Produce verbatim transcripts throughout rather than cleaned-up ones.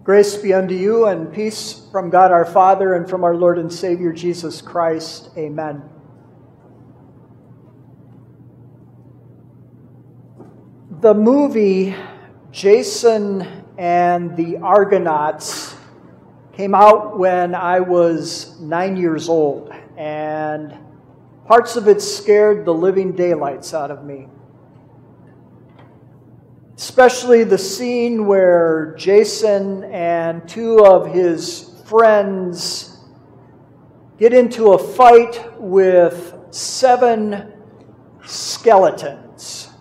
Grace be unto you and peace from God our Father and from our Lord and Savior Jesus Christ. Amen. The movie Jason and the Argonauts came out when I was nine years old, and parts of it scared the living daylights out of me. Especially the scene where Jason and two of his friends get into a fight with seven skeletons.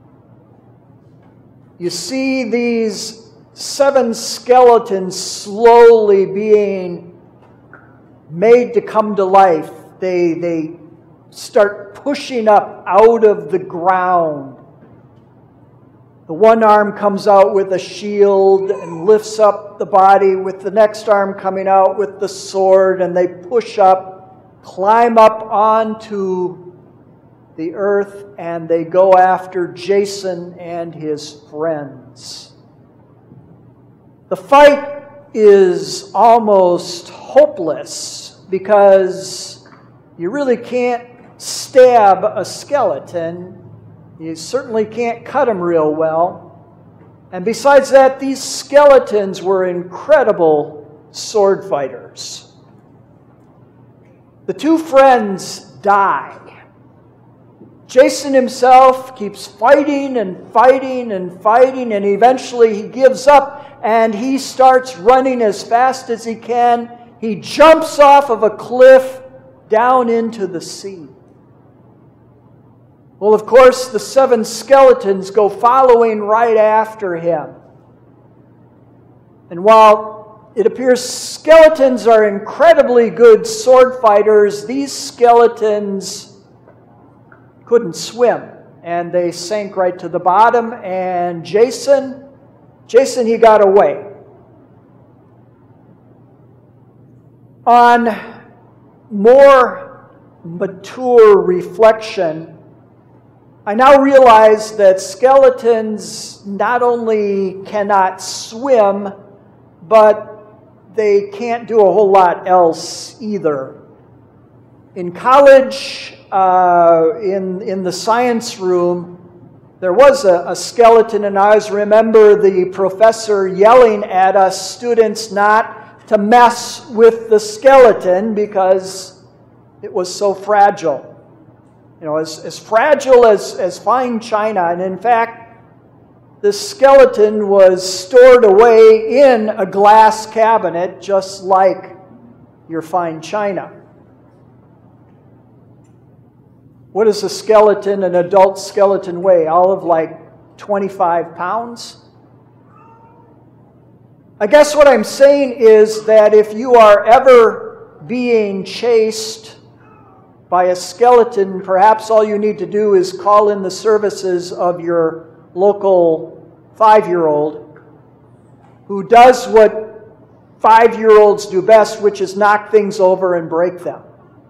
You see these seven skeletons slowly being made to come to life. They, they start pushing up out of the ground. The one arm comes out with a shield and lifts up the body, with the next arm coming out with the sword, and they push up, climb up onto the earth, and they go after Jason and his friends. The fight is almost hopeless because you really can't stab a skeleton. You certainly can't cut them real well. And besides that, these skeletons were incredible sword fighters. The two friends die. Jason himself keeps fighting and fighting and fighting, and eventually he gives up and he starts running as fast as he can. He jumps off of a cliff down into the sea. Well, of course, the seven skeletons go following right after him. And while it appears skeletons are incredibly good sword fighters, these skeletons couldn't swim, and they sank right to the bottom, and Jason, Jason, he got away. On more mature reflection, I now realize that skeletons not only cannot swim, but they can't do a whole lot else either. In college, uh, in, in the science room, there was a, a skeleton, and I always remember the professor yelling at us students not to mess with the skeleton because it was so fragile. You know, as, as fragile as, as fine china. And in fact, this skeleton was stored away in a glass cabinet just like your fine china. What does a skeleton, an adult skeleton, weigh? All of like twenty-five pounds? I guess what I'm saying is that if you are ever being chased by a skeleton, perhaps all you need to do is call in the services of your local five-year-old who does what five-year-olds do best, which is knock things over and break them.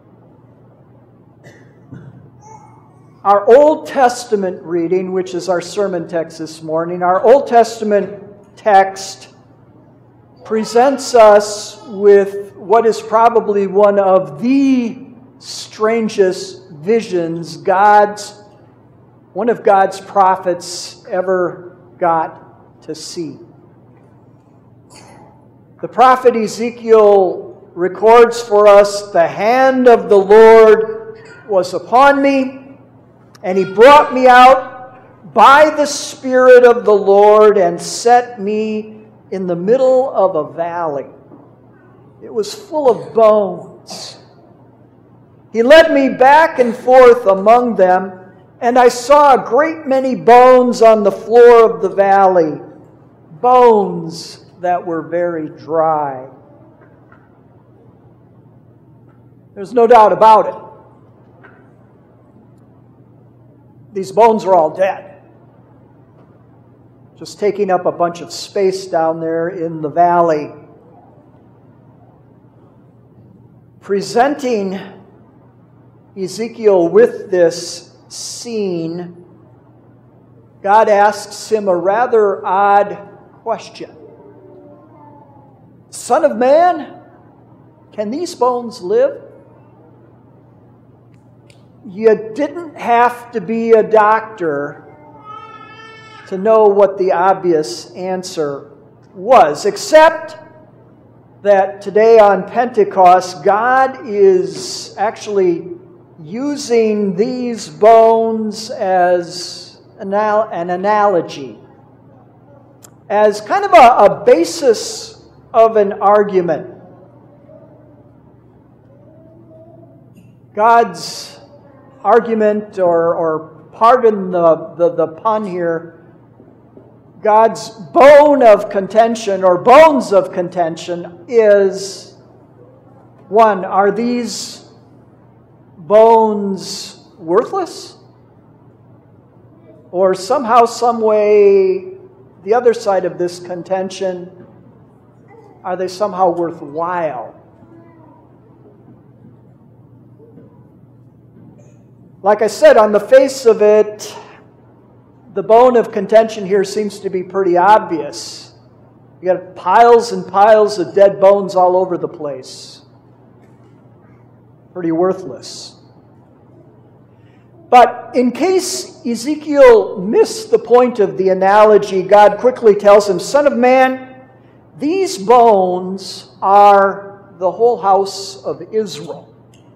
Our Old Testament reading, which is our sermon text this morning, our Old Testament text presents us with what is probably one of the strangest visions God's, one of God's prophets ever got to see. The prophet Ezekiel records for us, "The hand of the Lord was upon me, and he brought me out by the Spirit of the Lord and set me in the middle of a valley. It was full of bones. He led me back and forth among them, and I saw a great many bones on the floor of the valley, bones that were very dry." There's no doubt about it. These bones are all dead, just taking up a bunch of space down there in the valley. Presenting Ezekiel with this scene, God asks him a rather odd question. Son of man, can these bones live? You didn't have to be a doctor to know what the obvious answer was, except that today on Pentecost, God is actually using these bones as an analogy, as kind of a, a basis of an argument. God's argument, or, or pardon the, the, the pun here, God's bone of contention, or bones of contention, is one, are these bones worthless? Or somehow, some way, the other side of this contention, are they somehow worthwhile? Like I said, on the face of it, the bone of contention here seems to be pretty obvious. You got piles and piles of dead bones all over the place. Pretty worthless. But in case Ezekiel missed the point of the analogy, God quickly tells him, Son of man, these bones are the whole house of Israel.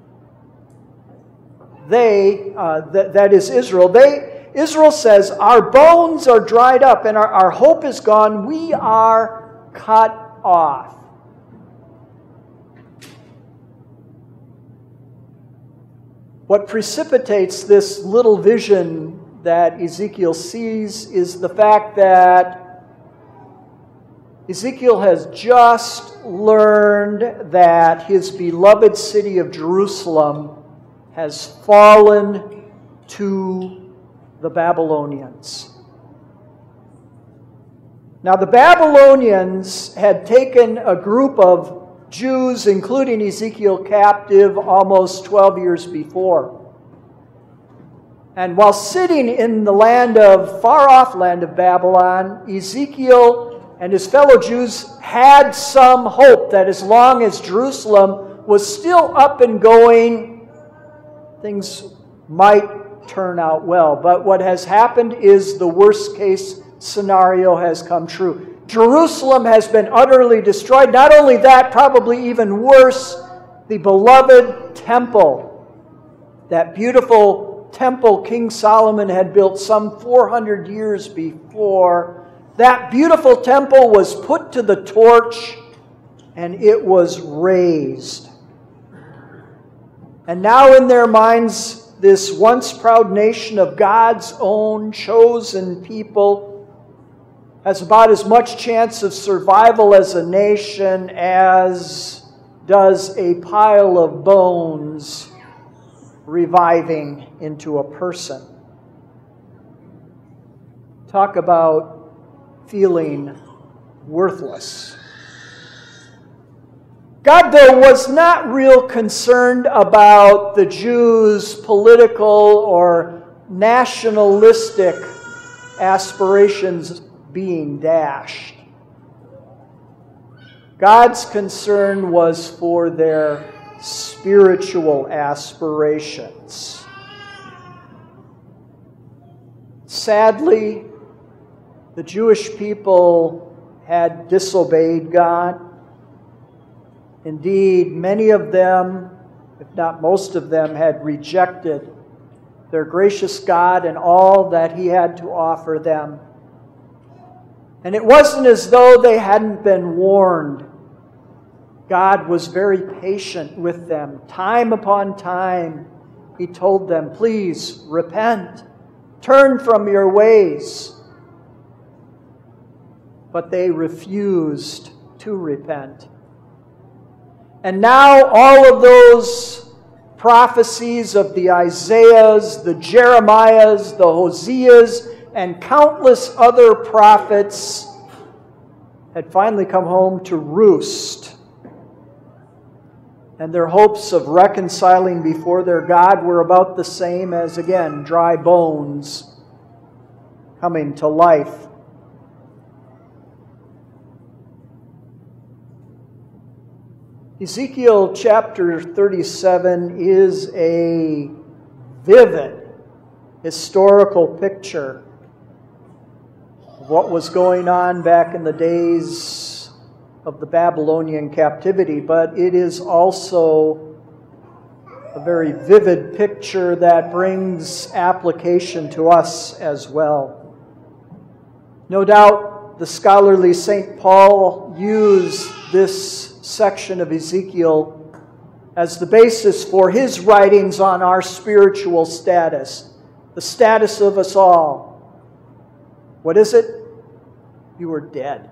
They, uh, th- that is Israel, they, Israel says, our bones are dried up and our, our hope is gone. We are cut off. What precipitates this little vision that Ezekiel sees is the fact that Ezekiel has just learned that his beloved city of Jerusalem has fallen to the Babylonians. Now, the Babylonians had taken a group of Jews, including Ezekiel, captive almost twelve years before. And while sitting in the land of, far-off land of Babylon, Ezekiel and his fellow Jews had some hope that as long as Jerusalem was still up and going, things might turn out well. But what has happened is the worst-case scenario has come true. Jerusalem has been utterly destroyed. Not only that, probably even worse, the beloved temple, that beautiful temple King Solomon had built some four hundred years before, that beautiful temple was put to the torch and it was razed. And now in their minds, this once proud nation of God's own chosen people has about as much chance of survival as a nation as does a pile of bones reviving into a person. Talk about feeling worthless. God, though, was not real concerned about the Jews' political or nationalistic aspirations being dashed. God's concern was for their spiritual aspirations. Sadly, the Jewish people had disobeyed God. Indeed, many of them, if not most of them, had rejected their gracious God and all that He had to offer them. And it wasn't as though they hadn't been warned. God was very patient with them. Time upon time, He told them, please repent, turn from your ways. But they refused to repent. And now all of those prophecies of the Isaiahs, the Jeremiahs, the Hoseas, and countless other prophets had finally come home to roost. And their hopes of reconciling before their God were about the same as, again, dry bones coming to life. Ezekiel chapter thirty-seven is a vivid historical picture of what was going on back in the days of the Babylonian captivity, but it is also a very vivid picture that brings application to us as well. No doubt the scholarly Saint Paul used this section of Ezekiel as the basis for his writings on our spiritual status, the status of us all. What is it? You were dead.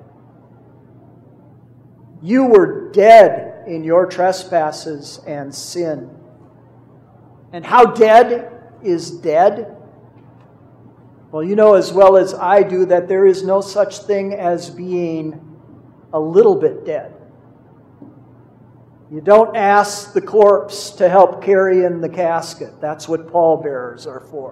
You were dead in your trespasses and sin. And how dead is dead? Well, you know as well as I do that there is no such thing as being a little bit dead. You don't ask the corpse to help carry in the casket. That's what pallbearers are for.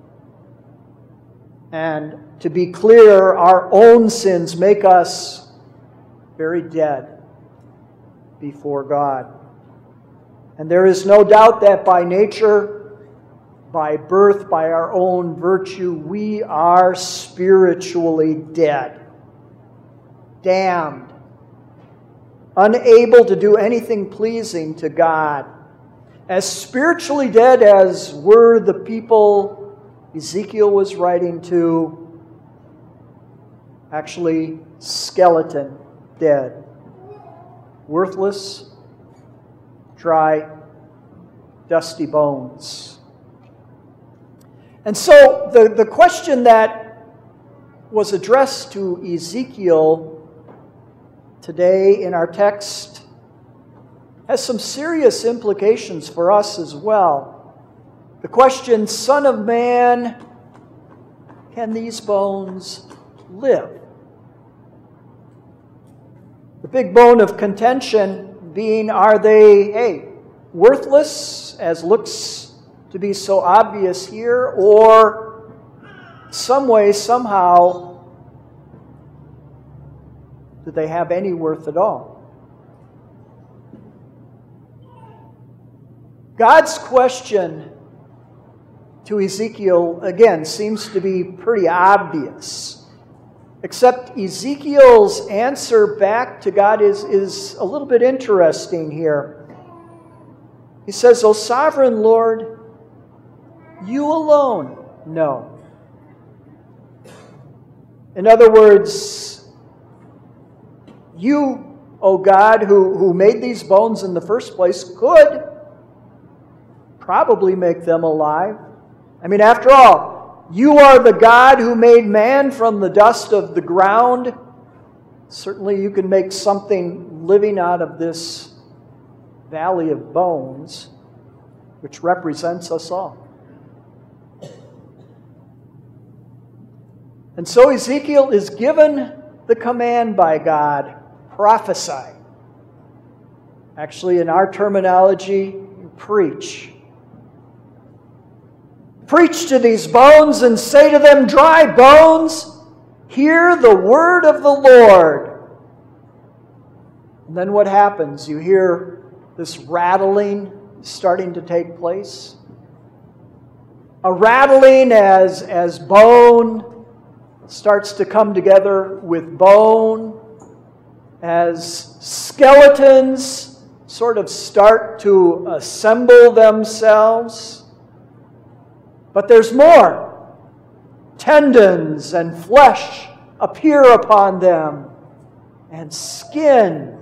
And to be clear, our own sins make us very dead before God. And there is no doubt that by nature, by birth, by our own virtue, we are spiritually dead, damned, unable to do anything pleasing to God. As spiritually dead as were the people Ezekiel was writing to, actually skeleton dead, worthless, dry, dusty bones. And so the, the question that was addressed to Ezekiel today in our text has some serious implications for us as well. The question, Son of man, can these bones live? The big bone of contention being, are they, hey, worthless, as looks to be so obvious here, or some way, somehow, do they have any worth at all? God's question to Ezekiel, again, seems to be pretty obvious. Except Ezekiel's answer back to God is, is a little bit interesting here. He says, O sovereign Lord, you alone know. In other words, you, O God, who, who made these bones in the first place, could probably make them alive. I mean, after all, you are the God who made man from the dust of the ground. Certainly you can make something living out of this valley of bones, which represents us all. And so Ezekiel is given the command by God, prophesy. Actually, in our terminology, preach. Preach to these bones and say to them, dry bones, hear the word of the Lord. And then what happens? You hear this rattling starting to take place. A rattling as, as bone starts to come together with bone, as skeletons sort of start to assemble themselves. But there's more. Tendons and flesh appear upon them, and skin.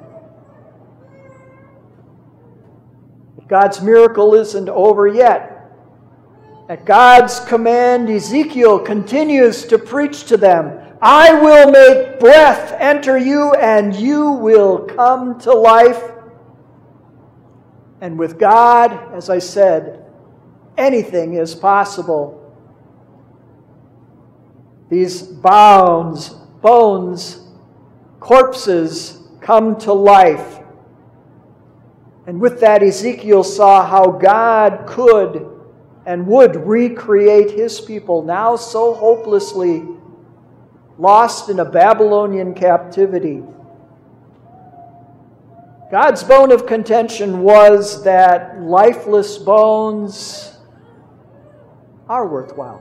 But God's miracle isn't over yet. At God's command, Ezekiel continues to preach to them, I will make breath enter you, and you will come to life. And with God, as I said, anything is possible. These bones, bones, corpses come to life. And with that, Ezekiel saw how God could and would recreate his people, now so hopelessly lost in a Babylonian captivity. God's bone of contention was that lifeless bones are worthwhile.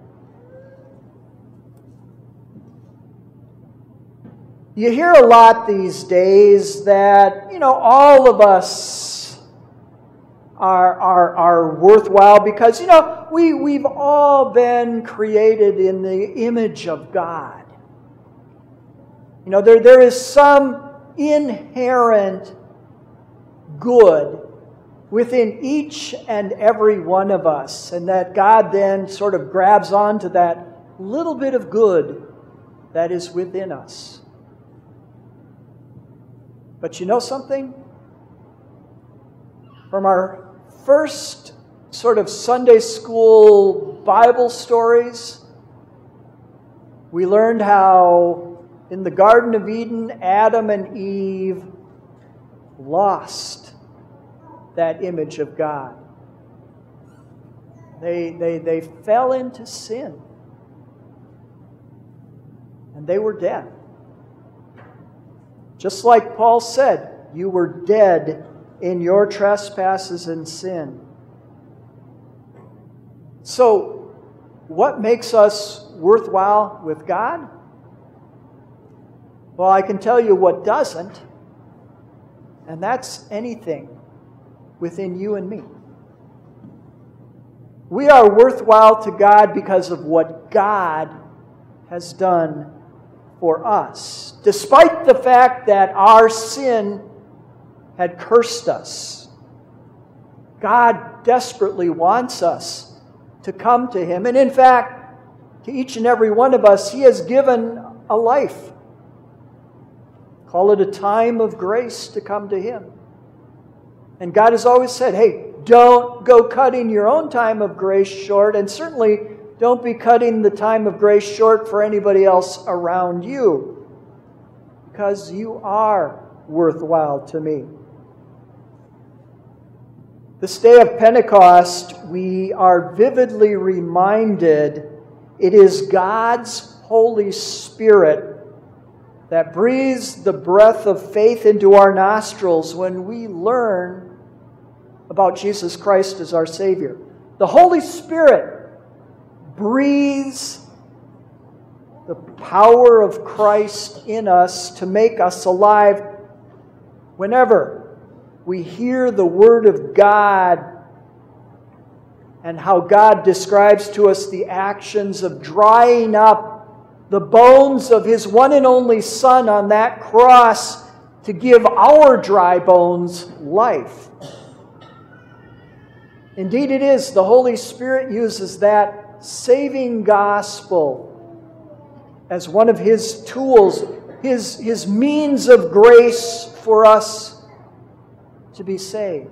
You hear a lot these days that, you know, all of us are, are, are worthwhile because, you know, we, we've all been created in the image of God. You know, there, there is some inherent good within each and every one of us, and that God then sort of grabs onto that little bit of good that is within us. But you know something? From our first sort of Sunday school Bible stories, we learned how in the Garden of Eden, Adam and Eve lost that image of God. They, they, they fell into sin. And they were dead. Just like Paul said, you were dead in your trespasses and sin. So, what makes us worthwhile with God? Well, I can tell you what doesn't, and that's anything within you and me. We are worthwhile to God because of what God has done for us, despite the fact that our sin had cursed us. God desperately wants us to come to Him. And in fact, to each and every one of us, He has given a life. Call it a time of grace to come to Him. And God has always said, hey, don't go cutting your own time of grace short, and certainly don't be cutting the time of grace short for anybody else around you, because you are worthwhile to me. This day of Pentecost, we are vividly reminded it is God's Holy Spirit that breathes the breath of faith into our nostrils when we learn about Jesus Christ as our Savior. The Holy Spirit breathes the power of Christ in us to make us alive whenever we hear the Word of God and how God describes to us the actions of drying up the bones of His one and only Son on that cross to give our dry bones life. Indeed, it is. The Holy Spirit uses that saving gospel as one of His tools, His, His means of grace for us to be saved.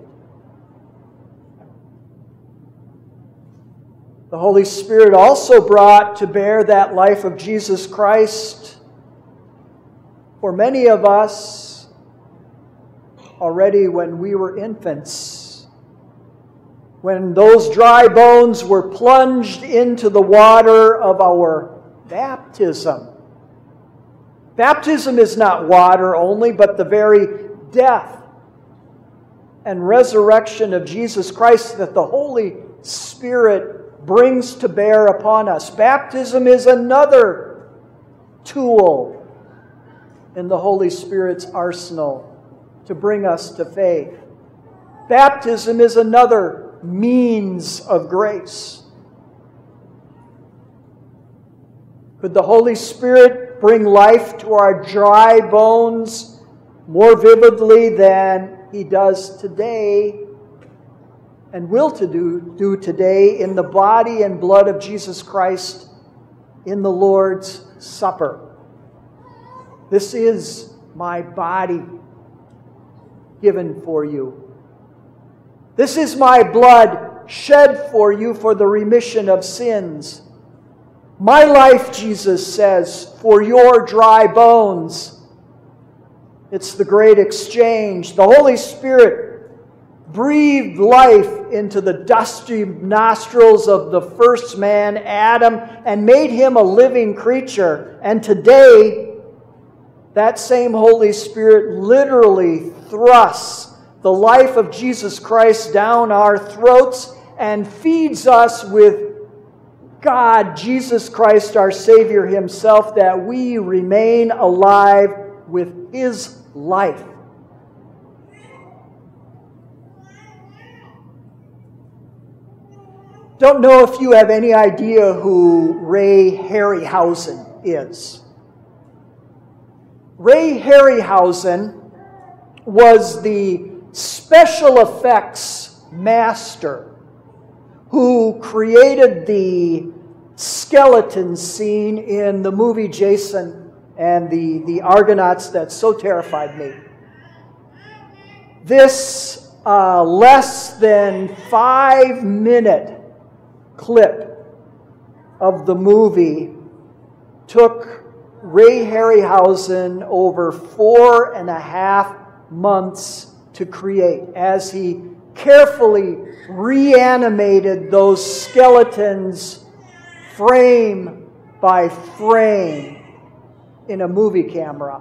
The Holy Spirit also brought to bear that life of Jesus Christ for many of us already when we were infants. When those dry bones were plunged into the water of our baptism. Baptism is not water only, but the very death and resurrection of Jesus Christ that the Holy Spirit brings to bear upon us. Baptism is another tool in the Holy Spirit's arsenal to bring us to faith. Baptism is another means of grace. Could the Holy Spirit bring life to our dry bones more vividly than He does today and will to do, do today in the body and blood of Jesus Christ in the Lord's Supper? This is my body given for you. This is my blood shed for you for the remission of sins. My life, Jesus says, for your dry bones. It's the great exchange. The Holy Spirit breathed life into the dusty nostrils of the first man, Adam, and made him a living creature. And today, that same Holy Spirit literally thrusts the life of Jesus Christ down our throats and feeds us with God, Jesus Christ, our Savior Himself, that we remain alive with His life. Don't know if you have any idea who Ray Harryhausen is. Ray Harryhausen was the special effects master who created the skeleton scene in the movie Jason and the, the Argonauts that so terrified me. This uh, less than five minute clip of the movie took Ray Harryhausen over four and a half months to create as he carefully reanimated those skeletons frame by frame in a movie camera.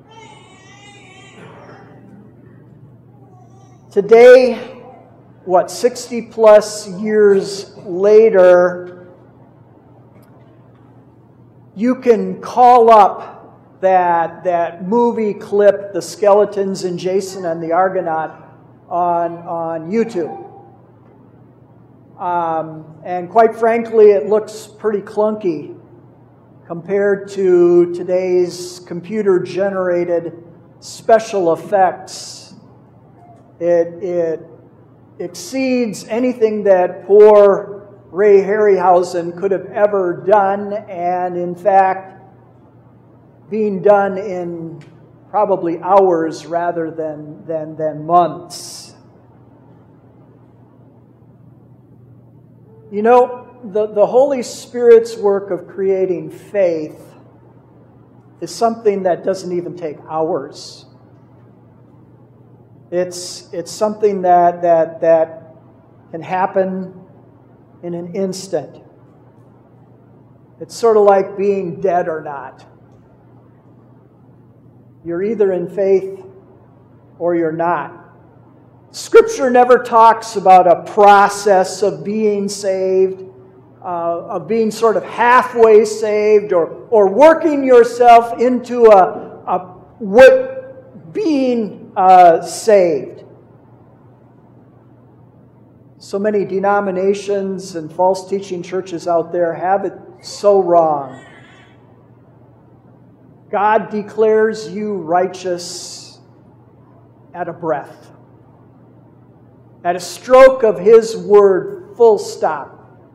Today, what, sixty plus years later, you can call up that, that movie clip, The Skeletons in Jason and the Argonaut, on, on YouTube. Um, and quite frankly, it looks pretty clunky compared to today's computer-generated special effects. It, it exceeds anything that poor Ray Harryhausen could have ever done, and in fact, being done in probably hours rather than, than, than months. You know, the, the Holy Spirit's work of creating faith is something that doesn't even take hours. It's, it's something that, that, that can happen in an instant. It's sort of like being dead or not. You're either in faith or you're not. Scripture never talks about a process of being saved, uh, of being sort of halfway saved, or, or working yourself into a, a what being Uh, saved. So many denominations and false teaching churches out there have it so wrong. God declares you righteous at a breath, at a stroke of His word, full stop.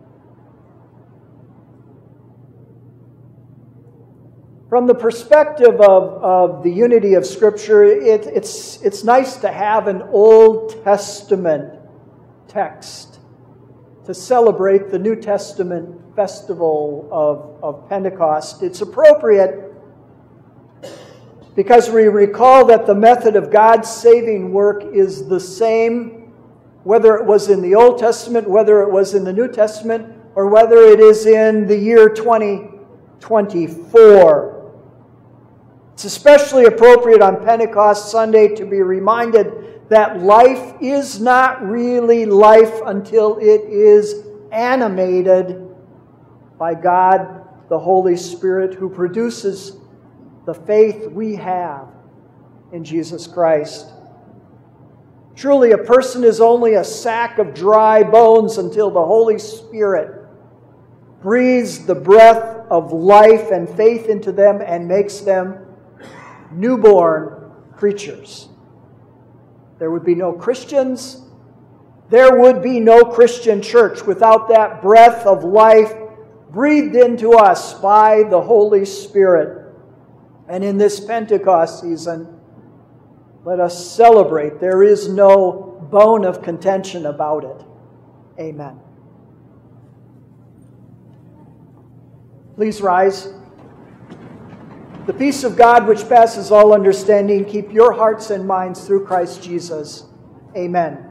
From the perspective of, of the unity of Scripture, it, it's, it's nice to have an Old Testament text to celebrate the New Testament festival of, of Pentecost. It's appropriate because we recall that the method of God's saving work is the same, whether it was in the Old Testament, whether it was in the New Testament, or whether it is in the year twenty twenty-four. It's especially appropriate on Pentecost Sunday to be reminded that life is not really life until it is animated by God, the Holy Spirit, who produces the faith we have in Jesus Christ. Truly, a person is only a sack of dry bones until the Holy Spirit breathes the breath of life and faith into them and makes them newborn creatures. There would be no Christians. There would be no Christian church without that breath of life breathed into us by the Holy Spirit. And in this Pentecost season, let us celebrate. There is no bone of contention about it. Amen. Please rise. The peace of God, which passes all understanding, keep your hearts and minds through Christ Jesus. Amen.